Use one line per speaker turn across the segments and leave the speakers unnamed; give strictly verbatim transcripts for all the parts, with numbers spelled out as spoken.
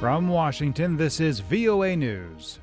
From Washington, this is V O A News.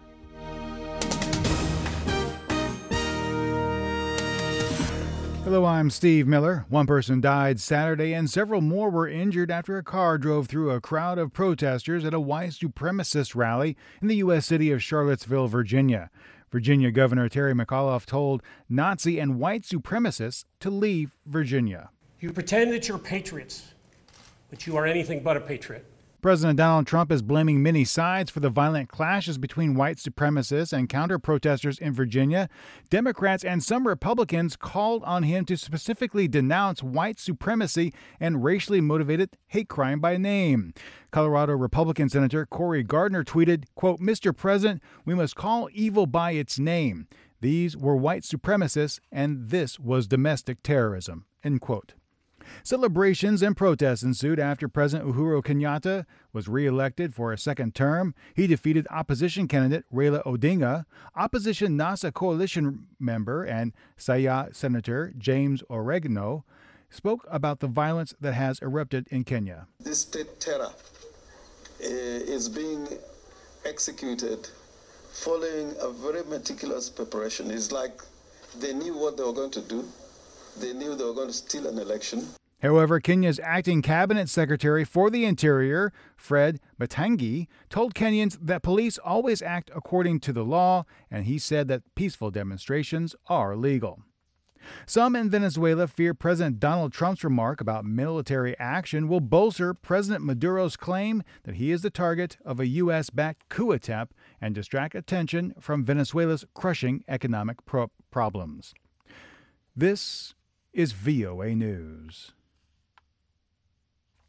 Hello, I'm Steve Miller. One person died Saturday and several more were injured after a car drove through a crowd of protesters at a white supremacist rally in the U S city of Charlottesville, Virginia. Virginia Governor Terry McAuliffe told Nazi and white supremacists to leave Virginia.
You pretend that you're patriots, but you are anything but a patriot.
President Donald Trump is blaming many sides for the violent clashes between white supremacists and counter-protesters in Virginia. Democrats and some Republicans called on him to specifically denounce white supremacy and racially motivated hate crime by name. Colorado Republican Senator Cory Gardner tweeted, quote, "Mister President, we must call evil by its name. These were white supremacists and this was domestic terrorism," end quote. Celebrations and protests ensued after President Uhuru Kenyatta was re-elected for a second term. He defeated opposition candidate Raila Odinga. Opposition NASA coalition member and Siaya Senator James Oregano spoke about the violence that has erupted in Kenya.
This state terror uh, is being executed following a very meticulous preparation. It's like they knew what they were going to do. They knew they were going to steal an election.
However, Kenya's acting cabinet secretary for the Interior, Fred Matiang'i, told Kenyans that police always act according to the law, and he said that peaceful demonstrations are legal. Some in Venezuela fear President Donald Trump's remark about military action will bolster President Maduro's claim that he is the target of a U S-backed coup attempt and distract attention from Venezuela's crushing economic pro- problems. This is V O A News.